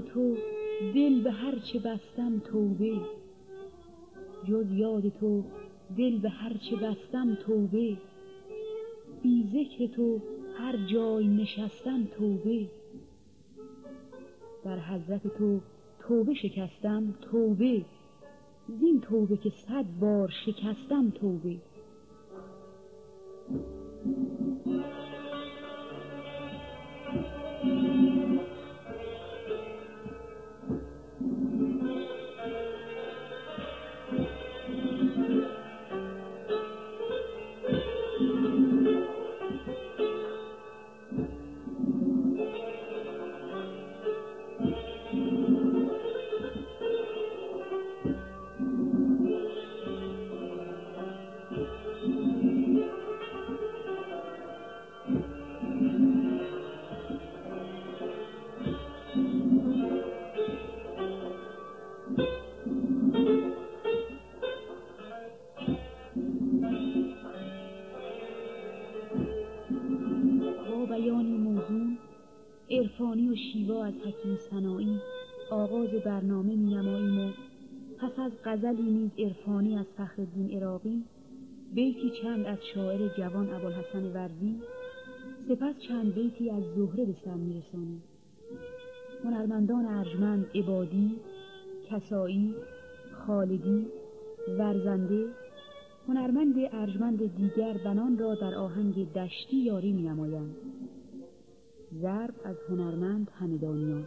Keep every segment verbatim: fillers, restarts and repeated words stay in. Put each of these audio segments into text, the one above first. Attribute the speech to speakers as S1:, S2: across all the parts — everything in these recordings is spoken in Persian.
S1: تو دل به هر چه بستم توبه، جز یاد تو دل به هر چه بستم توبه، بی ذکر تو هر جای نشستم توبه، در حضرت تو توبه شکستم توبه، زین توبه که صد بار شکستم توبه. بیانی موزون عرفانی و شیوا از حکیم سنایی آغاز برنامه می نماییم و پس از غزلی نیز عرفانی از فخرالدین عراقی، بیتی چند از شاعر جوان ابوالحسن ورزی، سپس چند بیتی از زهره به سر می رسانیم. هنرمندان ارجمند عبادی، کسایی، خالدی، ورزنده، هنرمند ارجمند دیگر بنان را در آهنگ دشتی یاری می نمایند. ضرب از هنرمند همدانیان.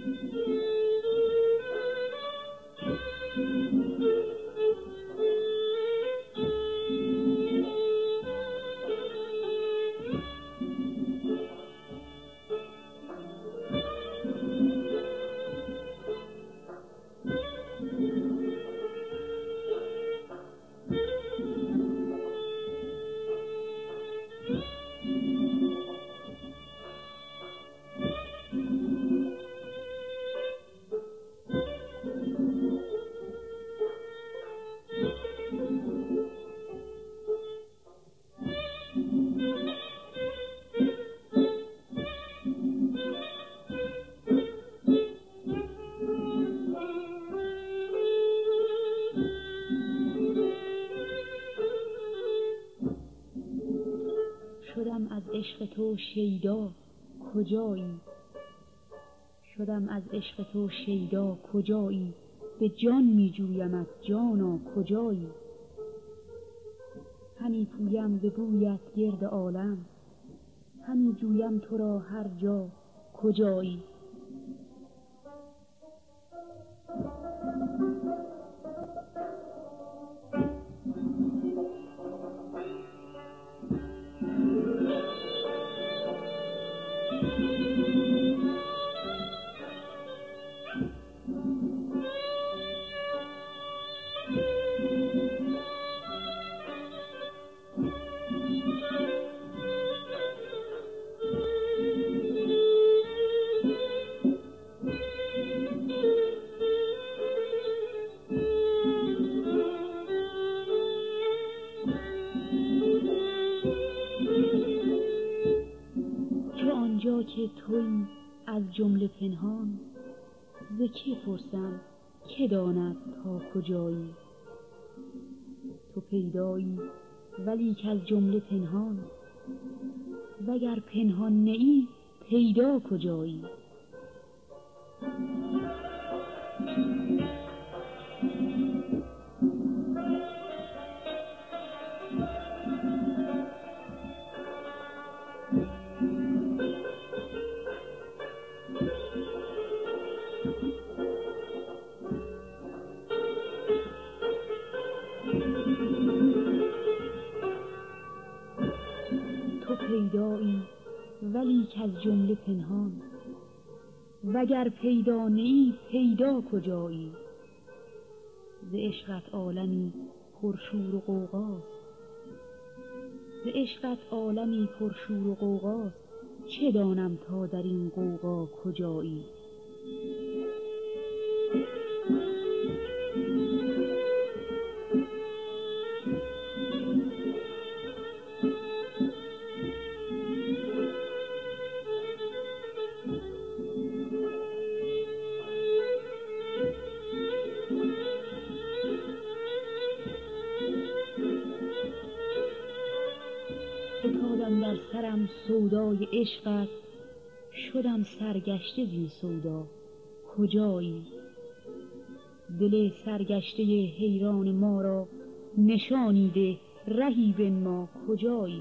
S1: شدم از عشق تو شیدا کجایی، شدم از عشق تو شیدا کجایی، به جان می جویمت جانا کجایی، همی پویم به بویت گرد عالم، همی جویم تو را هر جا کجایی. آنجا که تویی از جمله پنهان، ز که پرسم که داند تا کجایی، تو پیدایی ولی که از جمله پنهان، وگر پنهان نیی پیدا کجایی. پیدایی ولی که از جمله پنهان، وگر پیدا نیی پیدا کجایی. ز عشقت عالمی پرشور و غوغاست، ز عشقت عالمی پرشور و غوغاست، چه دانم تا در این غوغا کجایی. چون سودای عشقت شدم سرگشته زین سودا کجایی؟ دل سرگشته حیران ما را نشانی ده، رهی بنما کجایی؟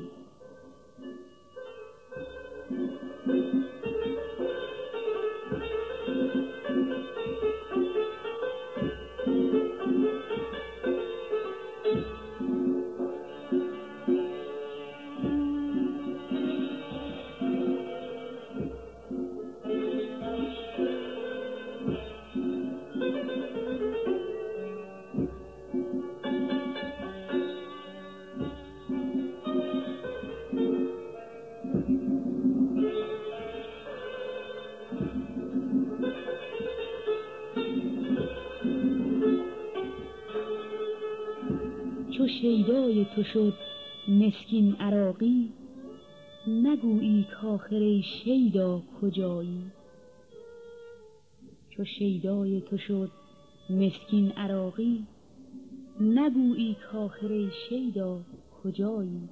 S1: چو شیدای تو شد مسکین عراقی، نگویی کآخر ای شیدا کجایی؟ چو شیدای تو شد مسکین عراقی، نگویی کآخر ای شیدا کجایی؟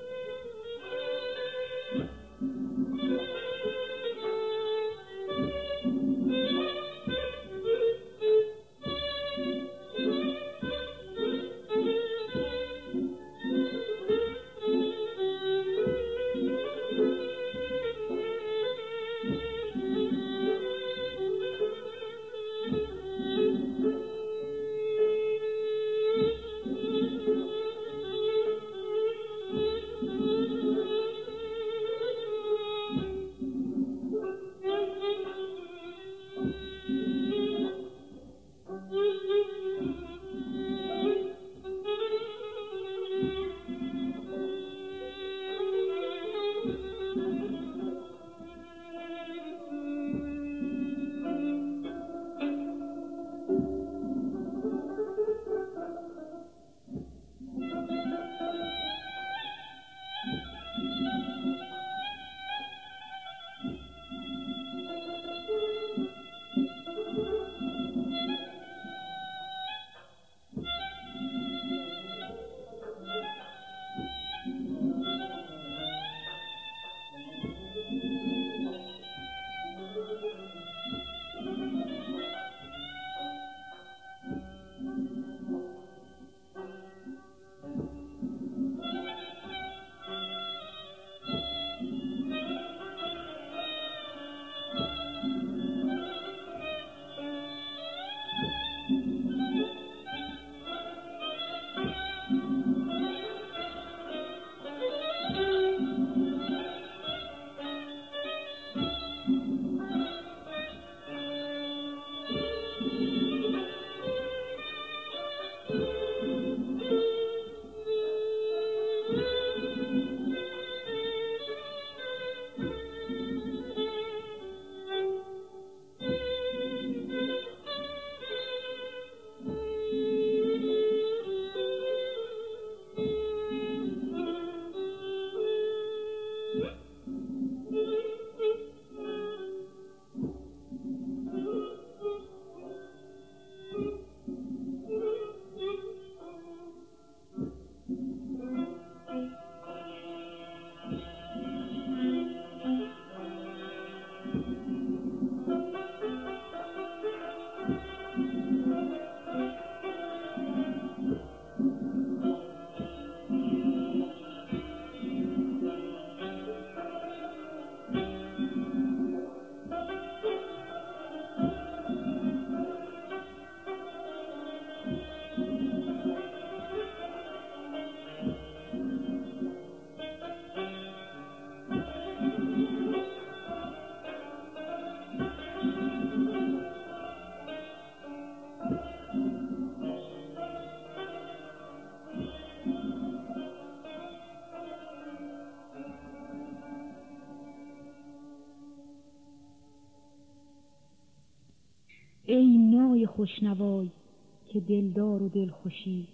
S1: ای نای خوشنوای که دلدار و دلخوشی،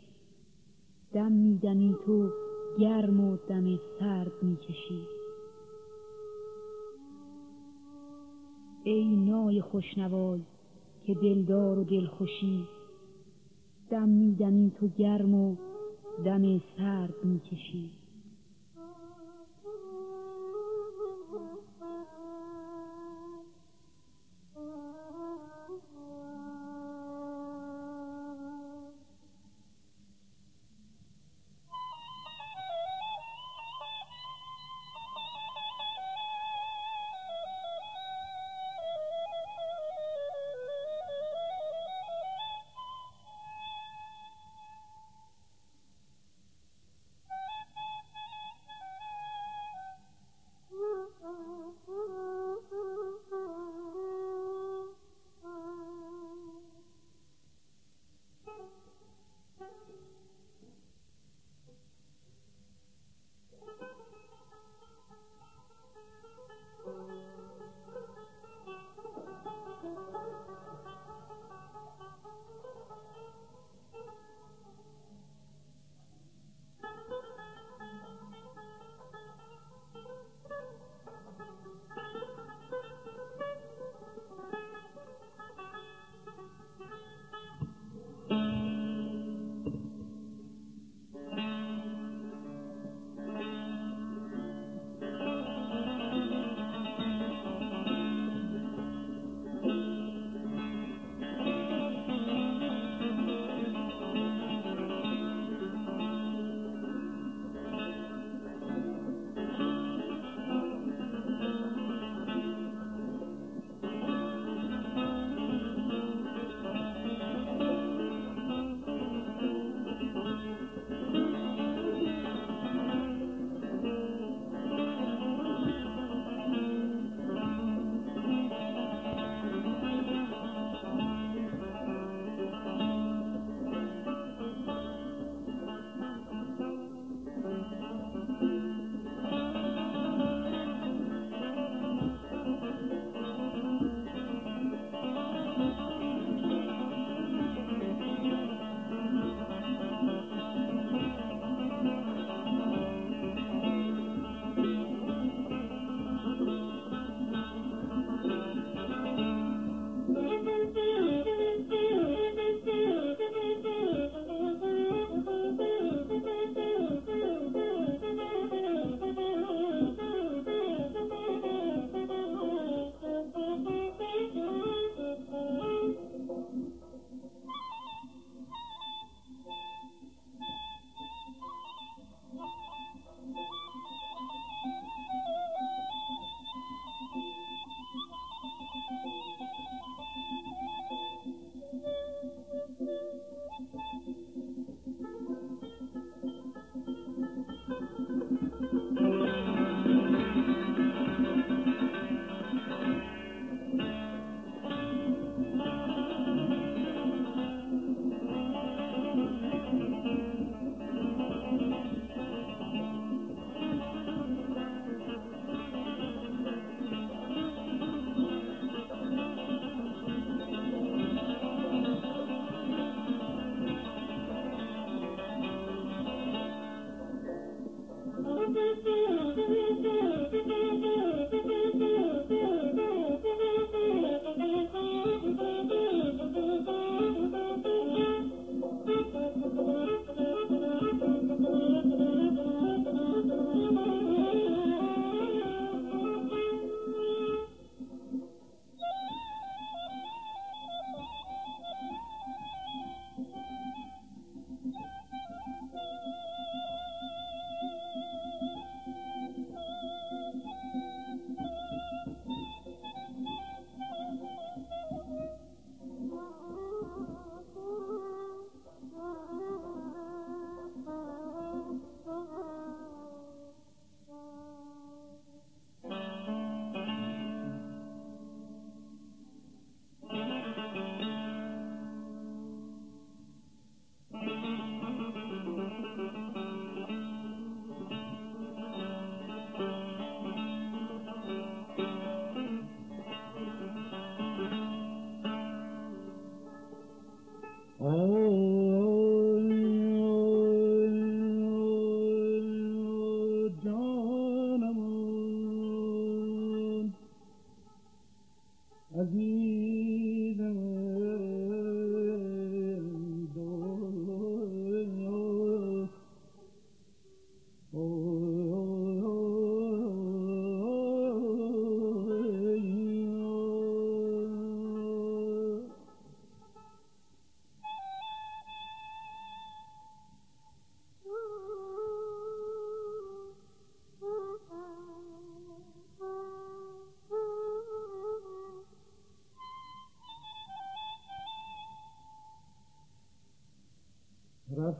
S1: دم میدمی تو گرم و دم سرد میکشی. ای نای خوشنوای که دلدار و دلخوشی، دم میدمی تو گرم و دم سرد میکشی.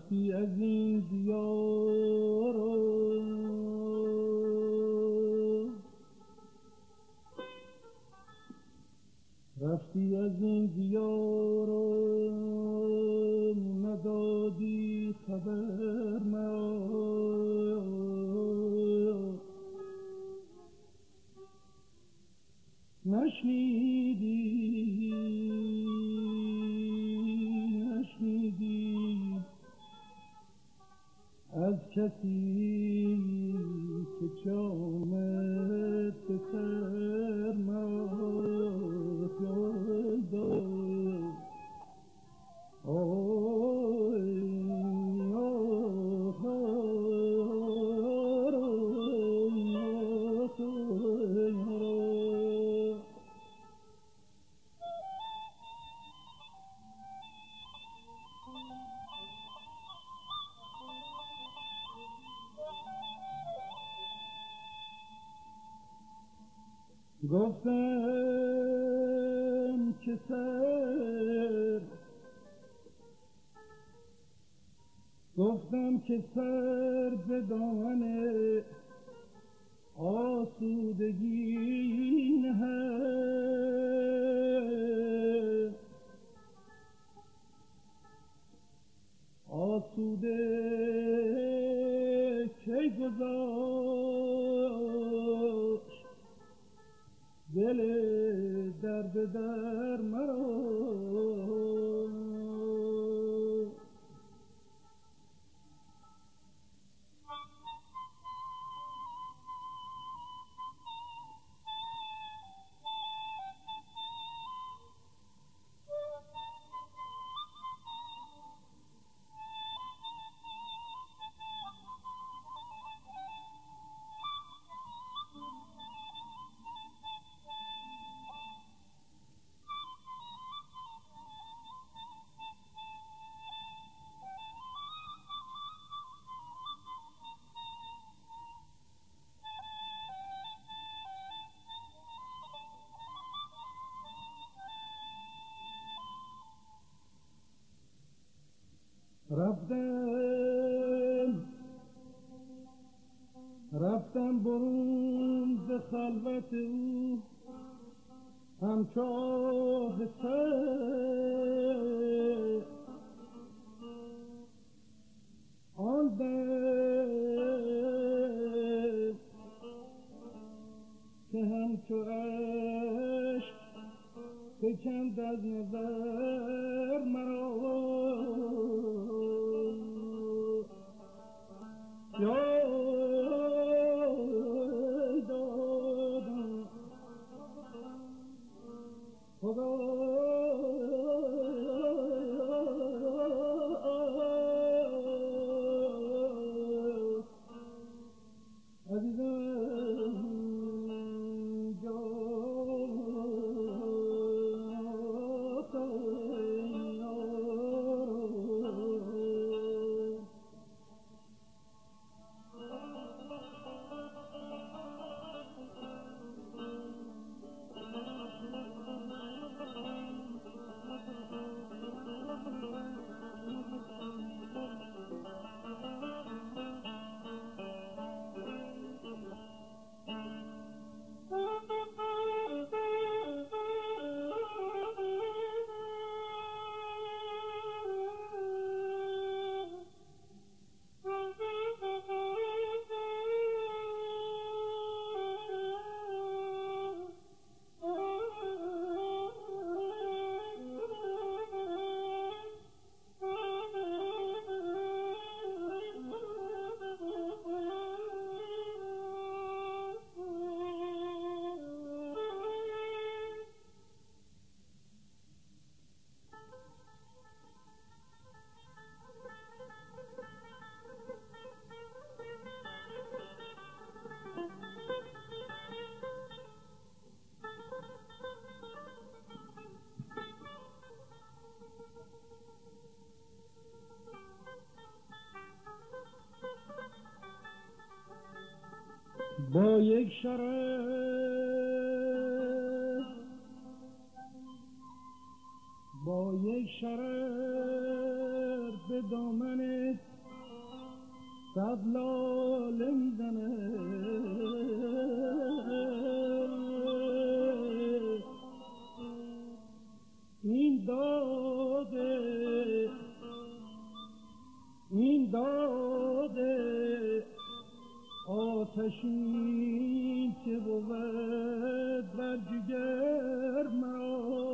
S2: رفتی از این دیار رفتی از این دیار ندادی خبر مرا نشنیدی نشنیدی از کسی که جامت به سر مرد گفتم که سر گفتم که سر به دامن آسودگی نهد آسوده کی گذاشت دل درد در مرا رفتم رفتم برون ز خلوت او همچاه سر آن دل که همچو عشق فکند از نظر مرا با یک شرف با یک شرف به دامن صد لاله میزنه این داده این داده آتشین که بود بر جگر مرا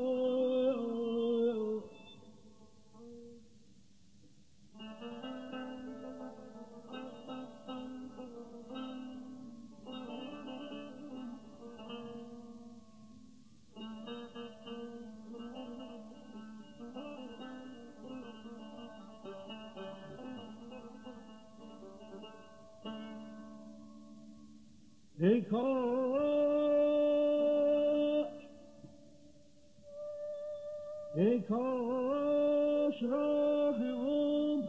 S2: ای کاش ای کاش راه عمر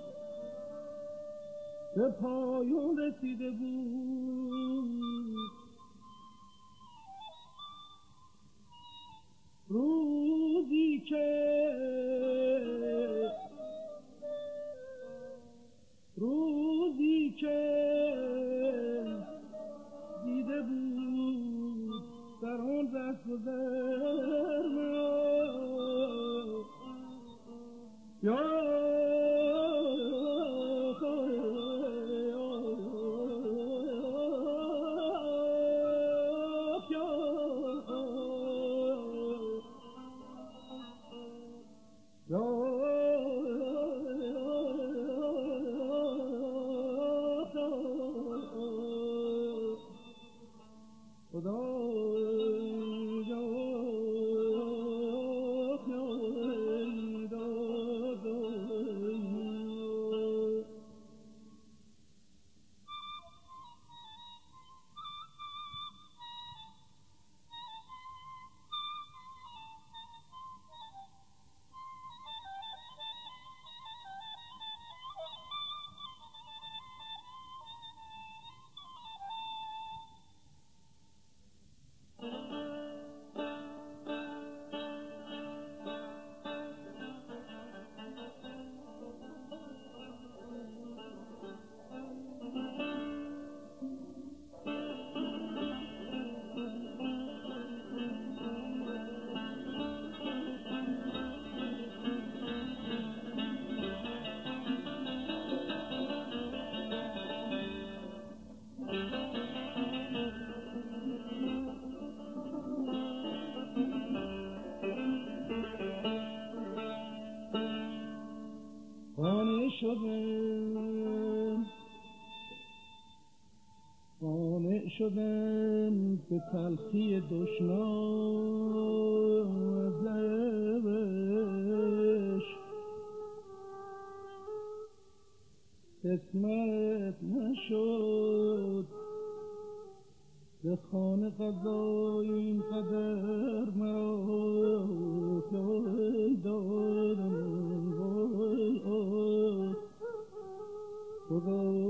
S2: به پایان رسیده بود روزی که روزی که دیده بود در آن رهگذر مرا یا قانع شدم قانع شدم به تلخی دشنام از لبش قسمت نشد به خانه قضای این قدر مرا دادم خدا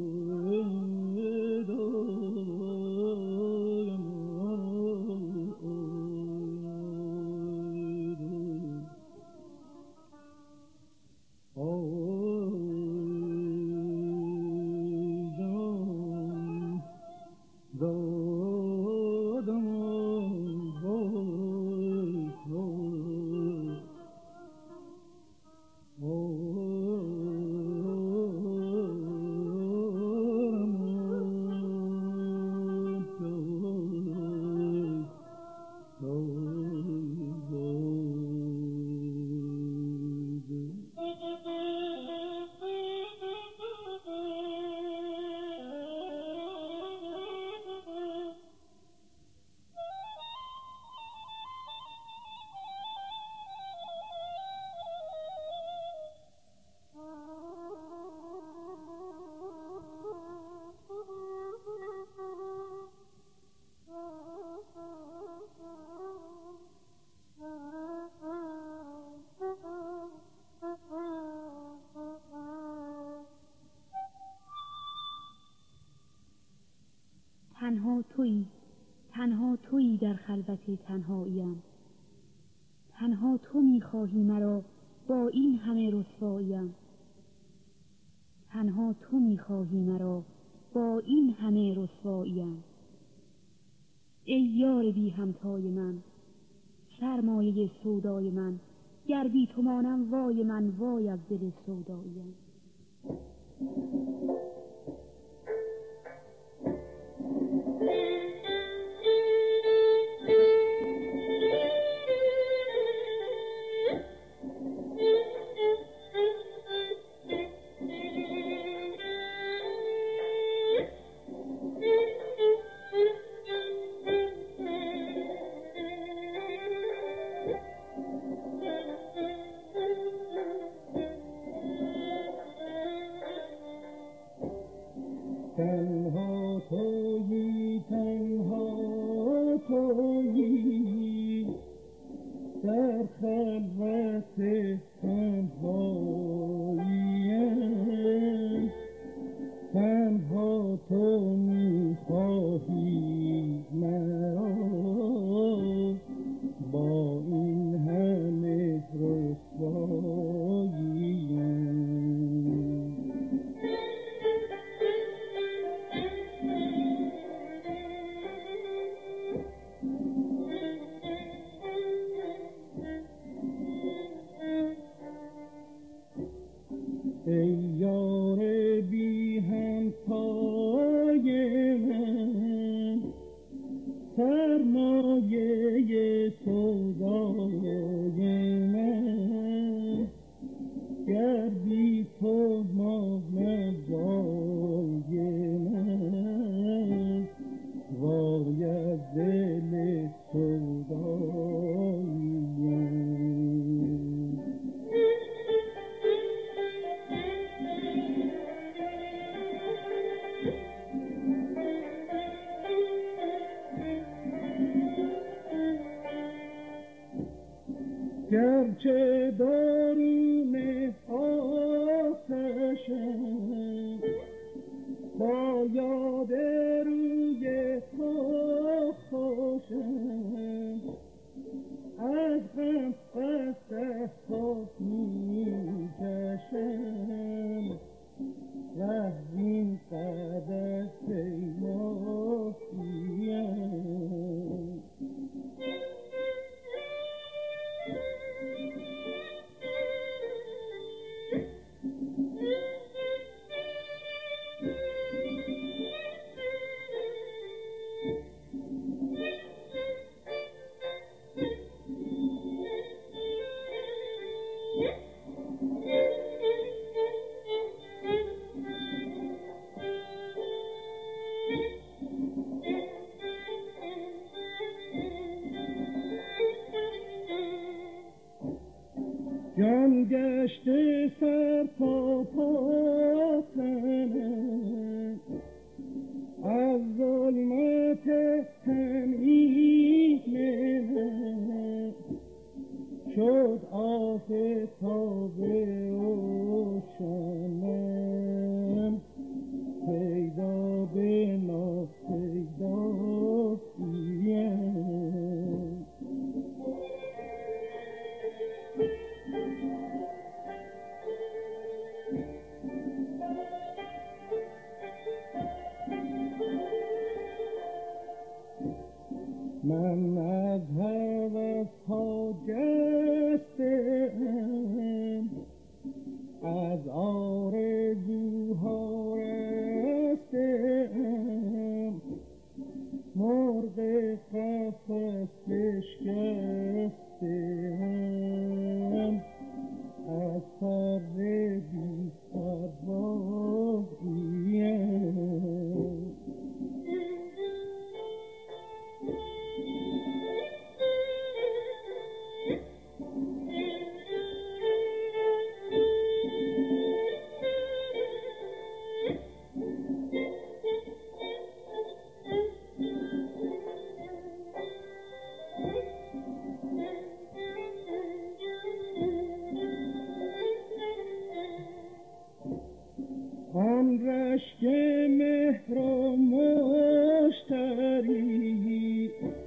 S1: تنها تویی، تنها تویی در خلوت تنهاییم، تنها تو میخواهی مرا با این همه رسواییم. تنها تو میخواهی مرا با این همه رسواییم. ای یار بی همتای من، سرمایه سودای من، گر بی تو مانم وای من، وای از دل سوداییم.
S2: تنها تویی تنها تویی در خلوت تنهاییم، تنها تو میخواهی مرا با این همه رسواییم. ای یار بی همتای من، سرمایه سودای من، گر بی تو مانم وای من، وای از دل سوداییم. گرچه درون آتشم با یاد روی تو خوشم، از غم قصد خود می کشم، و این قدر پیماییم. جان گشته سر تا پا تنم، از ظلمت تنهی منم، شد آفتاب روشنم، پیدا به ناپیداییم. من از هوس‌ها جسته‌ام، از آرزوها رسته‌ام، مرغ قفس بشکسته‌ام، از پر بی پرواییم. آن رشک مهر و مشتری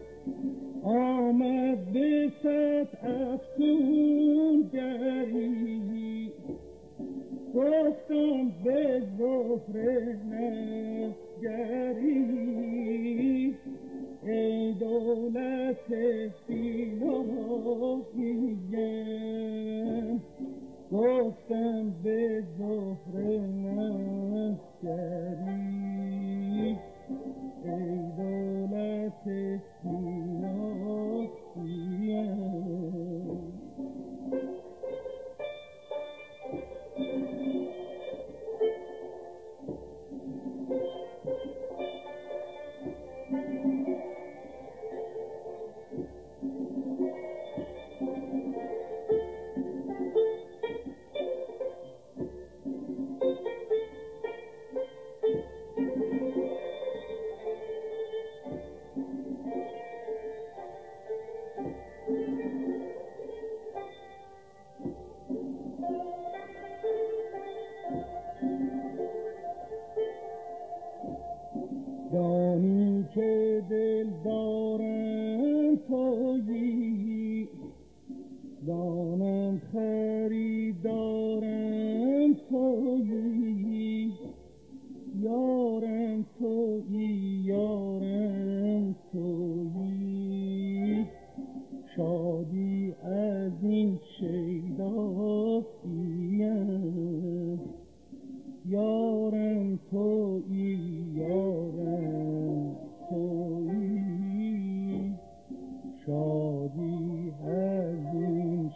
S2: آمد به صد افسون گری، گفتم به زهره نگری ای دولت سیناییم گفتم به زهره نگری ای دولت سیناییم دانی که دل دارم تویی دانم خریدارم تویی یارم تویی یارم تویی شادی از این شیداییم یارم تویی یارم تویی شادی از این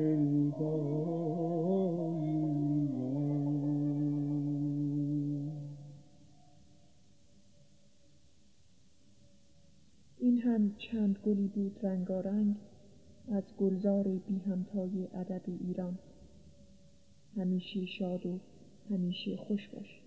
S2: شیداییم.
S3: این هم چند گلی بود رنگارنگ از گلزار بی همتای ادب ایران. همیشه شاد و همیشه خوش باش.